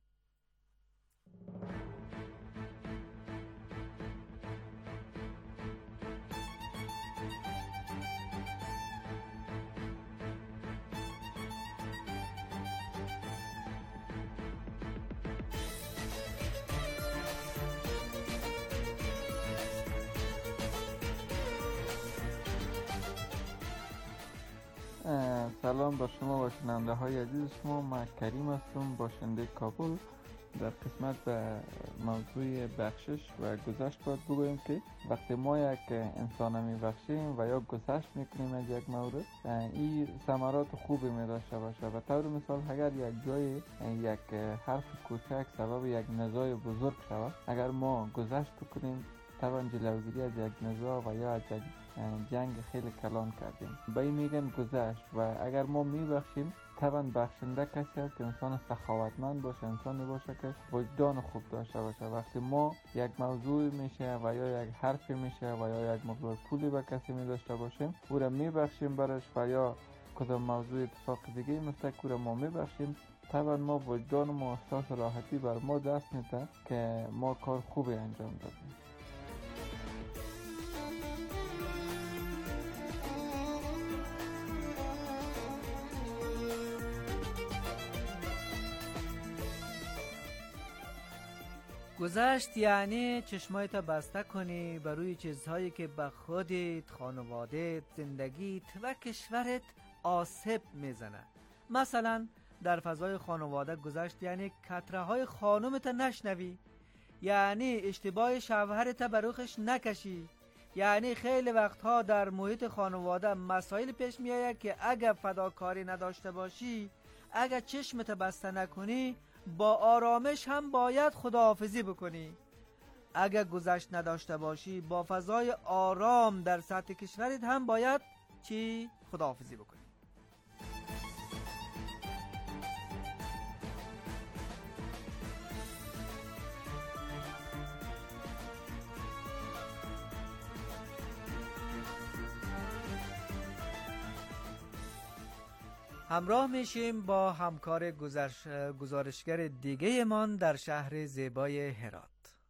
سلام با شما و شنونده های عزیز شما. من کریم هستم، باشنده کابل. در قسمت به موضوع بخشش و گذشت باید بگوییم که وقتی ما یک انسان میبخشیم و یا گذشت میکنیم از یک مورد، این ثمرات خوبی می داشته باشه. به طور مثال اگر یک جای یک حرف کوچک سبب یک نزاع بزرگ شود، اگر ما گذشت بکنیم طبعا جلوگیری از یک نزاع و یا از یک جنگ خیلی کلان کردیم. به این میگن گذشت. و اگر ما میبخشیم طبعا بخشنده کسی است که انسان سخاوتمند باشه، انسانی باشه که وجدان خوب داشته باشه. وقتی ما یک موضوع میشه و یا یک حرفی میشه و یا یک مقدار پولی به کسی میداشته باشیم، او را میبخشیم برش و یا کدام موضوع اتفاق دیگه میفته که او را ما میبخشیم، طبعا ما وجدان ما احساس راحتی بر ما دست میده که ما کار خوبی انجام دادیم. گذشت یعنی چشمایت بسته کنی بر روی چیزهایی که به خودت، خانوادت، زندگیت و کشورت آسیب میزنه. مثلا در فضای خانواده گذشت یعنی کتره های خانومت نشنوی، یعنی اشتباه شوهرت بروخش نکشی، یعنی خیلی وقتها در محیط خانواده مسائل پیش میآید که اگر فداکاری نداشته باشی، اگر چشمت بسته نکنی، با آرامش هم باید خداحافظی بکنی. اگر گذشت نداشته باشی، با فضای آرام در سطح کشورت هم باید چی؟ خداحافظی بکنی. همراه میشیم با همکار گزارش... گزارشگر دیگه من در شهر زیبای هرات.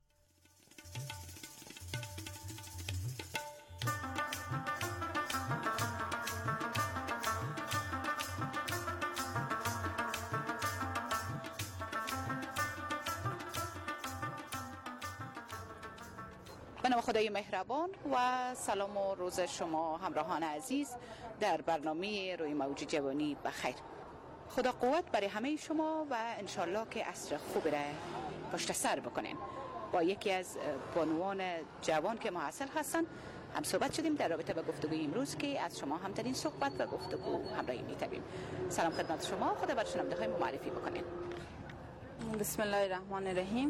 به نام خدای مهربان و سلام و روز شما همراهان عزیز در برنامه روی موج جوانی بخیر. خدا قوت برای همه شما و انشالله که عصر خوبی را پشت سر بکنین. با یکی از بانوان جوان که محصل هستن هم صحبت شدیم در رابطه با گفتگوی امروز که از شما هم در این صحبت و گفتگو همراهی می‌تویم. سلام خدمت شما، خدا بر شنونده‌های ما معرفی بکنید. بسم الله الرحمن الرحیم.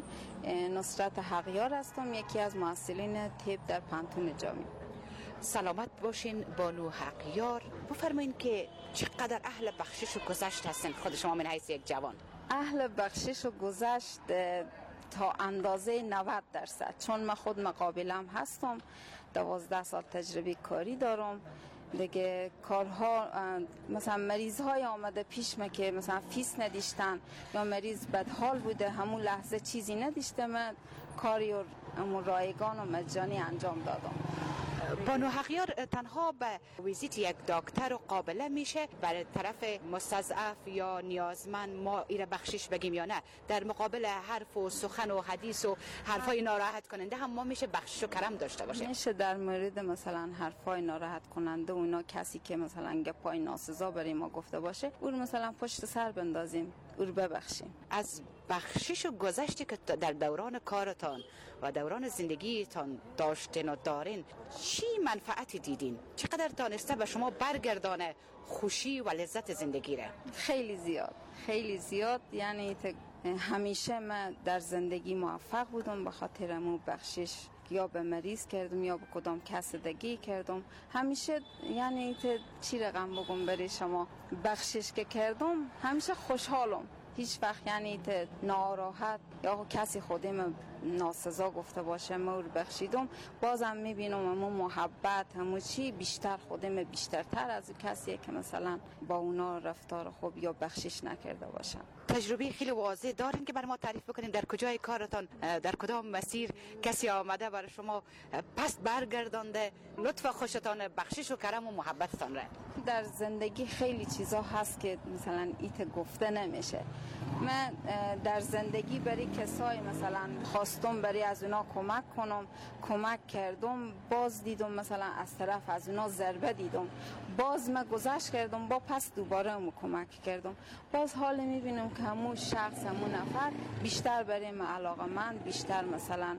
نصرت حقیار هستم، یکی از محصلین طب در پانتون جامعه. سلامت باشین بانو حقیار. بفرمایید که چقدر اهل بخشش و گذشت هستین خود شما من حیث یک جوان؟ اهل بخشش و گذشت تا اندازه نود درصد، چون من خود مقابلم هستم، دوازده سال تجربه کاری دارم دیگه. کارها مثلا مریض های آمده پیش من که مثلا فیس ندیشتن یا مریض بدحال بوده، همون لحظه چیزی ندیشته، من کاری و رایگان و مجانی انجام دادم. بانو حقیار تنها به ویزیت یک دکتر و قابله میشه برای طرف مستضعف یا نیازمند ما ایره بخشش بگیم یا نه؟ در مقابل حرف و سخن و حدیث و حرفای ناراحت کننده هم ما میشه بخشش و کرم داشته باشه؟ میشه در مورد مثلا حرفای ناراحت کننده و اینا کسی که مثلا گپای ناسزا برای ما گفته باشه اون مثلا پشت سر بندازیم، اون ببخشیم. از بخشش و گذشتی که در دوران کارتان و دوران زندگیتان داشتین و دارین چی منفعتی دیدین؟ چقدر تانسته به شما برگردانه خوشی و لذت زندگی را؟ خیلی زیاد، خیلی زیاد. یعنی همیشه من در زندگی موفق بودم به خاطر امو بخشش، یا به مریض کردم یا به کدام کس دگی کردم. همیشه یعنی چی رقم بگم برای شما، بخشش که کردم همیشه خوشحالم، هیچ وقت یعنی ناراحت یا کسی خودم ناسزا گفته باشه ما رو بخشیدم، بازم میبینم همون محبت همون چی بیشتر خودم بیشترتر از کسی که مثلا با اونا رفتار خوب یا بخشش نکرده باشن. تجربه خیلی واضح دارین که برای ما تعریف بکنین در کجای کارتان، در کدام مسیر کسی آمده برای شما پس برگردانده لطف خوشتان بخشش و کرم و محبتتان را؟ در زندگی خیلی چیزا هست که مثلا ایت گفته نمیشه. من در زندگی برای کسای مثلا خواستم برای از اونا کمک کنم، کمک کردم، باز دیدم مثلا از طرف از اونا ضربه دیدم، باز من گذشت کردم، با پس دوباره همو کمک کردم، باز حال میبینم که همون شخص همون نفر بیشتر برای من علاقه من، بیشتر مثلا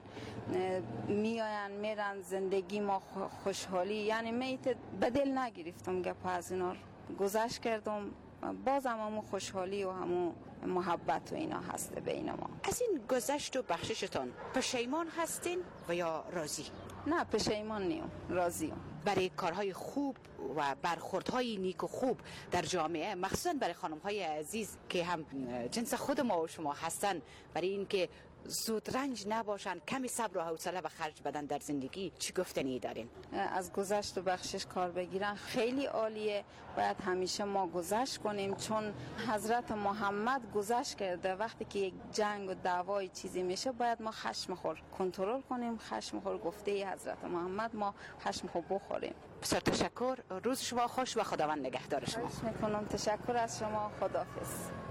میاین میرن زندگی ما خوشحالی، یعنی میت بدل نگرفتم گپ از اونا گذشت کردم، باز هم همون خوشحالی و همون محبت و اینا هسته بین ما. از این گذشت و بخششتان پشیمان هستین و یا راضی؟ نه پشیمان نیم، راضیم. برای کارهای خوب و برخوردهای نیک و خوب در جامعه، مخصوصا برای خانم‌های عزیز که هم جنس خود ما و شما هستن، برای اینکه زود رنج نباشن، کمی صبر و حوصله به خرج بدن در زندگی، چی گفتنی دارین؟ از گذشت و بخشش کار بگیرن خیلی عالیه. باید همیشه ما گذشت کنیم، چون حضرت محمد گذشت کرده. وقتی که یک جنگ و دعوای چیزی میشه باید ما خشم خور کنترل کنیم. خشم خور گفته حضرت محمد، ما خشم خور بخوریم. بسیار تشکر، روز شما خوش و خداوند نگهدار شما. خوش میکنم، تشکر از شما، خداحافظ.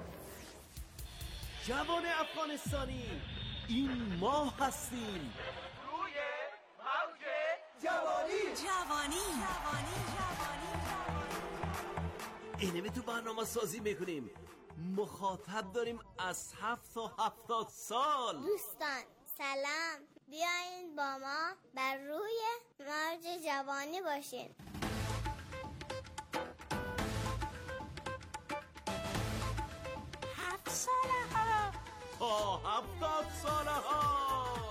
جوان افغانستانی، این ما هستیم. روی موج جوانی جوانی اینمی تو برنامه سازی میکنیم. مخاطب داریم از هفت تا هفتاد سال. دوستان سلام، بیاین با ما بر روی موج جوانی باشین. هفت ساله ها تا هفتاد ساله ها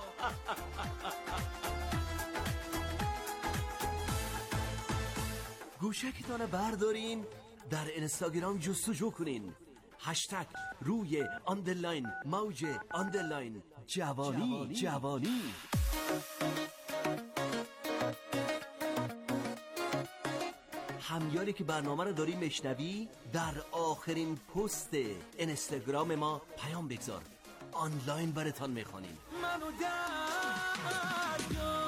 گوشکتان بردارین، در اینستاگرام جستجو کنین، هشتگ روی آندرلاین موج آندرلاین جوانی جوانی. همیاری که برنامه رو داری مشنوی، در آخرین پست اینستاگرام ما پیام بگذار، آنلاین براتان میخوانیم. منو دریا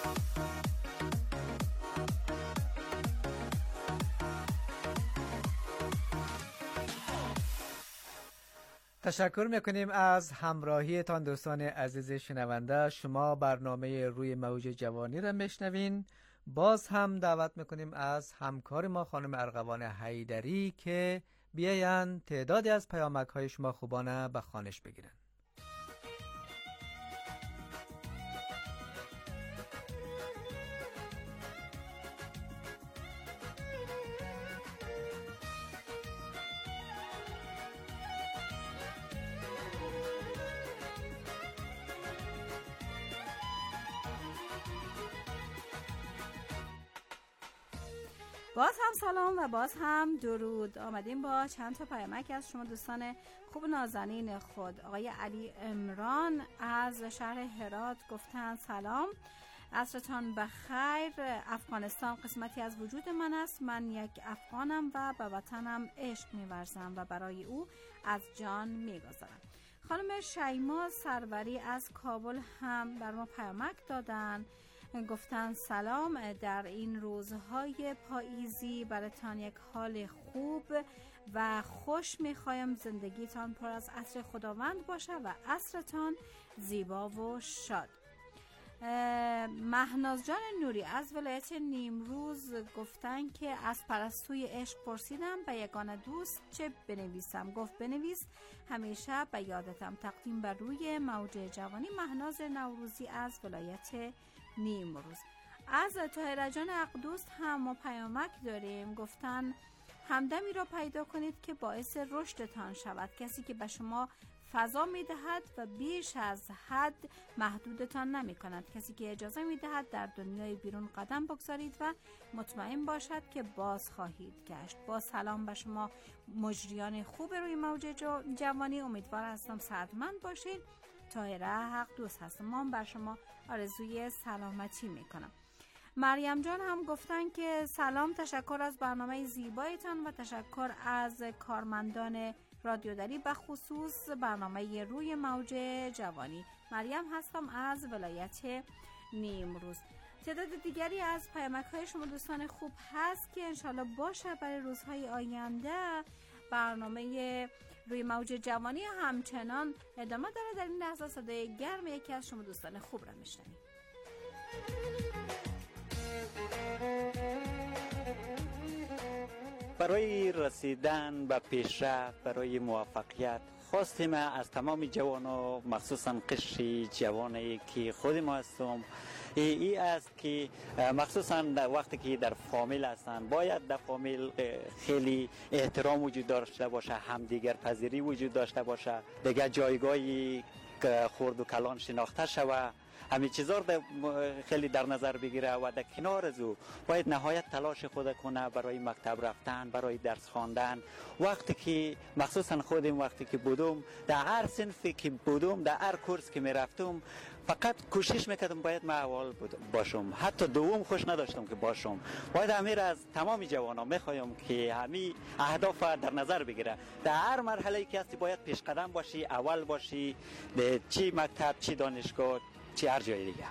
تشکر میکنیم از همراهیتان دوستان عزیز شنونده. شما برنامه روی موج جوانی را میشنوین. باز هم دعوت میکنیم از همکار ما خانم ارغوان حیدری که بیاین تعدادی از پیامک های شما خوبانه به خوانش بگیرن. باز هم سلام و باز هم درود. آمدیم با چند تا پیامک از شما دوستان خوب نازنین خود. آقای علی عمران از شهر هرات گفتن سلام، عصرتان بخیر. افغانستان قسمتی از وجود من است. من یک افغانم و به وطنم عشق می‌ورزم و برای او از جان می‌گذارم. خانم شیما سروری از کابل هم بر ما پیامک دادن، گفتن سلام، در این روزهای پاییزی براتان یک حال خوب و خوش میخوایم. زندگیتان پر از عطر خداوند باشه و عصرتان زیبا و شاد. مهناز جان نوری از ولایت نیمروز گفتن که از پرستوی عشق پرسیدم به یگانه دوست چه بنویسم، گفت بنویس همیشه به یادتم. تقدیم بر روی موج جوانی. مهناز نوروزی از ولایت نیمروز. از طاهره جان عقدوست هم ما پیامک داریم، گفتن همدمی را پیدا کنید که باعث رشدتان شود، کسی که به شما فضا می دهد و بیش از حد محدودتان نمی کند، کسی که اجازه می دهد در دنیای بیرون قدم بگذارید و مطمئن باشد که باز خواهید گشت. با سلام به شما مجریان خوب روی موج جوانی، امیدوار هستم صحتمند باشید. طاهره حق دوست هستم، ما بر شما آرزوی سلامتی می کنم. مریم جان هم گفتن که سلام، تشکر از برنامه زیبایتان و تشکر از کارمندان رادیو دری به خصوص برنامه روی موج جوانی. مریم هستم از ولایت نیمروز. تعداد دیگری از پیامک های شما دوستان خوب هست که انشالله باشه برای روزهای آینده. برنامه روی موج جوانی همچنان ادامه داره. در این لحظه صدای گرم یکی از شما دوستان خوب را میشنویم. برای رسیدن به پیشرفت، برای موفقیت، خواستیم از تمام جوانان، مخصوصا قشر جوانی که خود ما هستم، ای است که مخصوصا وقتی که در فامیل هستند باید در فامیل خیلی احترام وجود داشته باشه، همدیگر پذیری وجود داشته باشه، دیگه جایگاهی خرد و کلان شناخته شوه، همین چیزا رو خیلی در نظر بگیره و در کنار از او باید نهایت تلاش خود کنه برای مکتب رفتن، برای درس خواندن. وقتی که مخصوصا خودم وقتی که بودم در هر صنفی که بودم، در هر کورس که میرفتم، فقط کوشش میکردم باید من اول باشم، حتی دوم خوش نداشتم که باشم. باید امیر از تمام جوانان میخوایم که همین اهداف در نظر بگیره، در هر مرحله که هستی باید پیش قدم باشی، اول باشی، چی مکتب، چی دانشگاه، چی هر جای دیگه.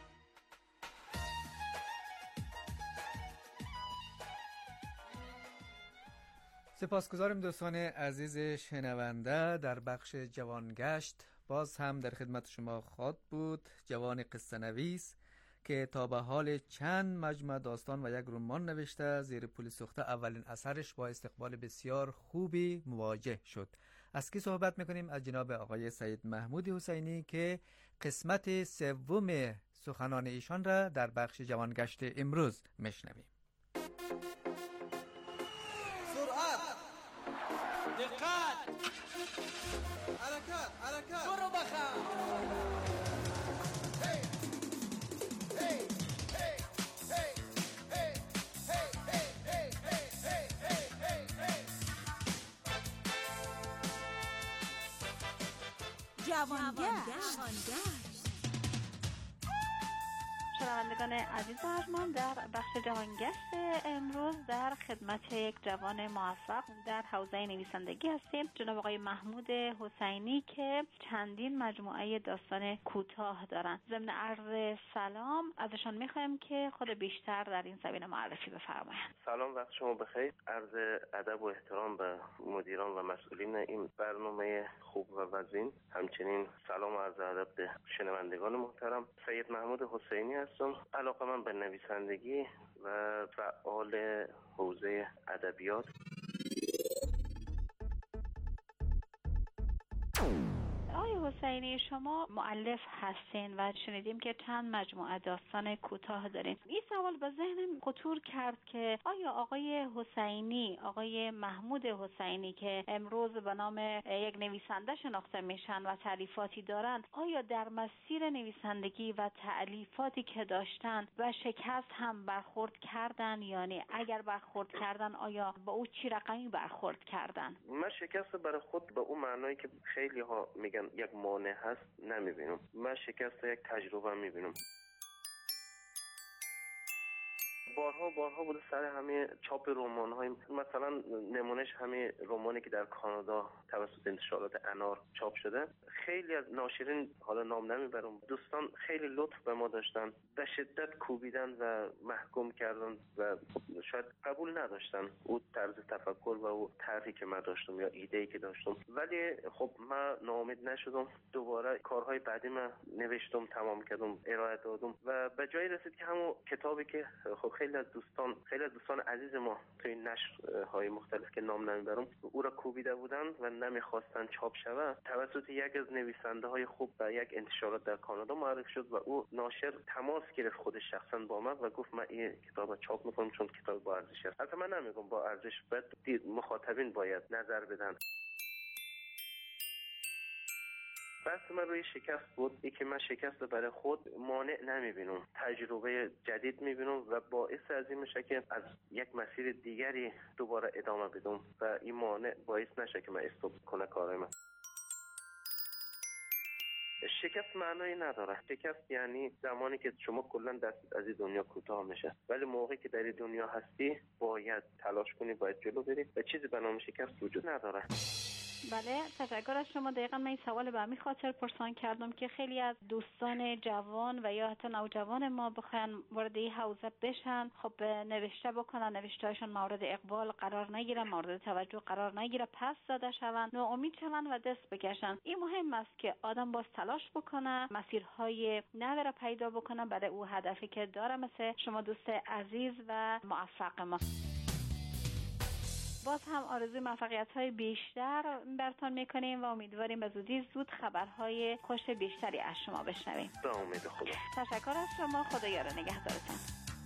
سپاسگزارم دوستان عزیز شنونده. در بخش جوانگشت باز هم در خدمت شما خواهد بود جوان قصه نویس که تا به حال چند مجموعه داستان و یک رمان نوشته. زیر پول سوخته اولین اثرش با استقبال بسیار خوبی مواجه شد. از کی صحبت میکنیم؟ از جناب آقای سید محمود حسینی که قسمت سوم سخنان ایشان را در بخش جوانگشت امروز میشنویم. سرعت، دقت، حرکت، حرکت، برو بخم. جوانگشت. شنوندگان عزیز ارجمند، در بخش جوانگشت امروز در خدمت یک جوان موفق در حوزه نویسندگی هستیم، جناب آقای محمود حسینی که چندین مجموعه داستان کوتاه دارن. ضمن عرض سلام ازشان میخوایم که خود بیشتر در این زمینه معرفی بفرمایند. سلام، وقت شما بخیر. عرض ادب و احترام به مدیران و مسئولین این برنامه خوب و وزین. همچنین سلام و عرض ادب به شنوندگان محترم. سید محمود حسینی هستم. علاقه من به نویسندگی و فعال حوزه ادبیات. آقای حسینی، شما مؤلف هستین و شنیدیم که چند مجموعه داستان کوتاه دارین. این سوال به ذهنم خطور کرد که آیا آقای حسینی، آقای محمود حسینی که امروز به نام یک نویسنده شناخته میشن و تألیفاتی دارن، آیا در مسیر نویسندگی و تألیفاتی که داشتن و شکست هم برخورد کردن؟ یعنی اگر برخورد کردن آیا با او چی رقمی برخورد کردن؟ من شکست برای خود به اون معنایی که خیلی ها میگن یک مانع هست نمیبینم. من شکست یک تجربه میبینم. بارها بارها بوده سر همه چاپ رمان های، مثلا نمونش همه رمانی که در کانادا توسط انتشارات انار چاپ شده، خیلی از ناشرین، حالا نام نمیبرم، دوستان خیلی لطف به ما داشتن، به شدت کوبیدن و محکوم کردن و شاید قبول نداشتن او طرز تفکر و او طرحی که من داشتم یا ایده‌ای که داشتم. ولی خب من ناامید نشدم، دوباره کارهای بعدی من نوشتم، تمام کردم، ارائه دادم و به جایی رسید که همون کتابی که خب خیلی از دوستان خیلی از دوستان عزیز ما توی نشرهای مختلف که نام نمیبرم او را کوبیده بودند و نمیخواستن چاپ شود، توسط یک از نویسنده های خوب و یک انتشارات در کانادا معرفی شد و او ناشر تماس گرفت خودش شخصا با من و گفت من این کتاب چاپ میکنم چون کتاب با ارزش است. البته من نمیگم با ارزش، باید مخاطبین باید نظر بدن. بحث من روی شکست بود، ای که من شکست برای خود مانع نمیبینم، تجربه جدید میبینم و باعث از این میشه که از یک مسیر دیگری دوباره ادامه بدم و این مانع باعث نشه که من استاپ کنه کارای من. شکست معنایی نداره. شکست یعنی زمانی که شما کلا دست از این دنیا کوتاه میشه، ولی موقعی که در این دنیا هستی باید تلاش کنی، باید جلو بری و چیزی به نام شکست وجود نداره. بله، تشکر از شما. دقیقا من این سوال به همین خاطر پرسان کردم که خیلی از دوستان جوان و یا حتی نوجوان ما بخواین وارد این حوزه بشن، خب نوشته بکنن، نوشته‌هاشون مورد اقبال قرار نگیره، مورد توجه قرار نگیره، پس زده شون، ناامید شون و دست بکشن. این مهم است که آدم باز تلاش بکنه، مسیرهای نو را پیدا بکنه برای او هدفی که داره، مثل شما دوست عزیز و موفق ما. باز هم آرزوی موفقیت‌های بیشتر براتون می‌کنیم و امیدواریم به زودی زود خبرهای خوش بیشتری از شما بشنویم. به امید خدا. تشکر از شما. خدا یار نگهدارتون.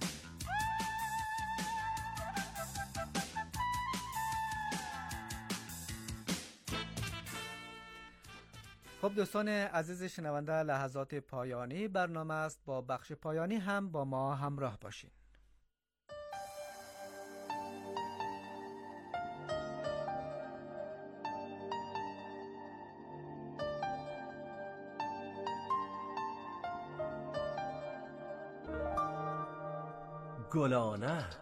خب دوستان عزیز شنونده، لحظات پایانی برنامه است. با بخش پایانی هم با ما همراه باشین. گلانه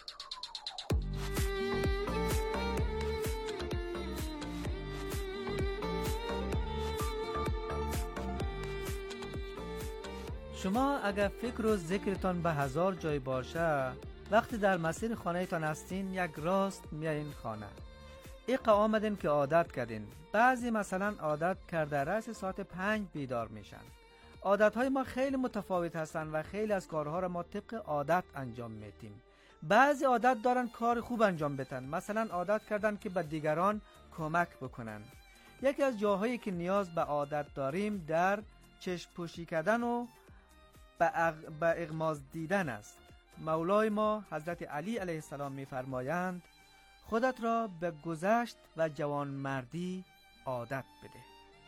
شما اگر فکر و ذکرتان به هزار جای باشه، وقتی در مسیر خانه تان هستین یک راست میایین خانه. ایقا آمدین که عادت کردین. بعضی مثلا عادت کرده رأس ساعت پنج بیدار میشن. عادتهای ما خیلی متفاوت هستن و خیلی از کارها را ما طبق عادت انجام میدیم. بعضی عادت دارن کار خوب انجام بدن، مثلا عادت کردن که به دیگران کمک بکنن. یکی از جاهایی که نیاز به عادت داریم در چشم پوشی کردن و به اغ... اغماض دیدن است. مولای ما حضرت علی علیه السلام می‌فرمایند خودت را به گذشت و جوانمردی عادت بده.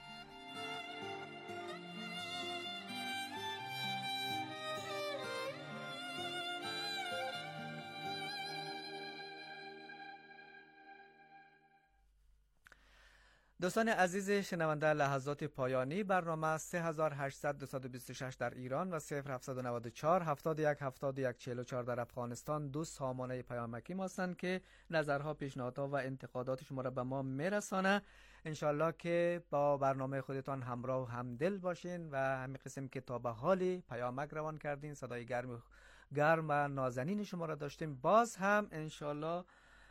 دوستان عزیز شنونده، لحظات پایانی برنامه سه هزار و هشتصد و دویست و بیست و شش در ایران و صفر هفتصد و نود و چهار هفتاد و یک هفتاد و یک چهل و چهار در افغانستان دو سامانه پیامکی ما هستند که نظرها، پیشنهادها و انتقادات شما را به ما میرسانه. انشالله که با برنامه خودتان همراه و همدل باشین و همین قسم که تا به حال پیامک روان کردین، صدای گرم گرم و نازنین شما را داشتیم، باز هم انشالله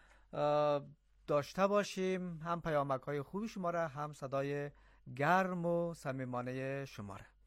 داشته باشیم، هم پیامک های خوبی شما را، هم صدای گرم و صمیمانه شما را.